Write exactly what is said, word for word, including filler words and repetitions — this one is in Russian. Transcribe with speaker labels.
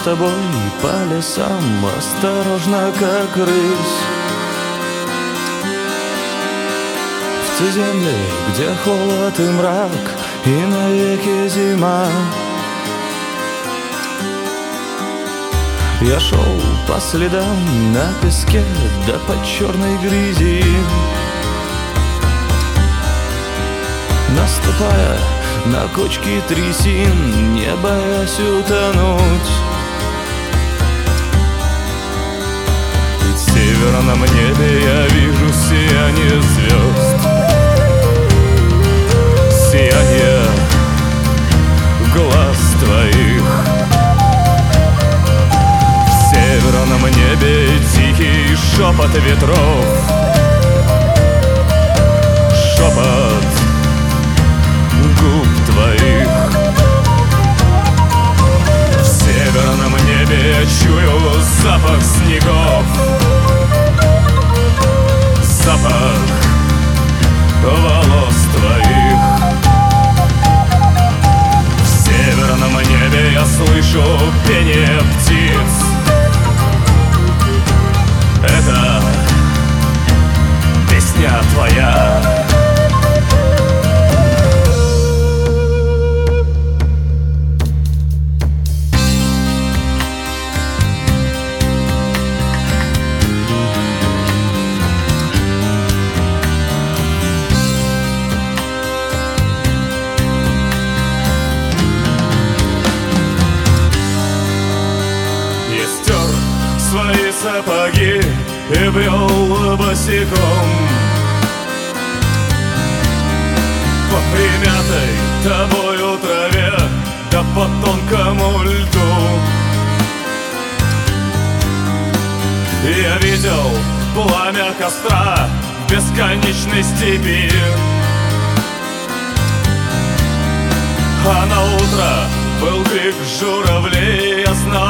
Speaker 1: тобой по лесам, осторожно, как рысь. В те земли, где холод и мрак, и навеки зима. Я шел по следам на песке, да по черной грязи, наступая на кочки трясин, не боясь утонуть. Ведь в северном небе я вижу сияние звезд, сияние глаз твоих. В северном небе тихий шепот ветров, шепот губ твоих. В северном небе я чую запах снегов, запах волос твоих. В северном небе я слышу пение птиц. Это песня твоя. Свои сапоги и брел босиком по примятой тобою траве, да по тонкому льду. Я видел пламя костра в бесконечной степи, а на утро был крик журавлей. Я знал,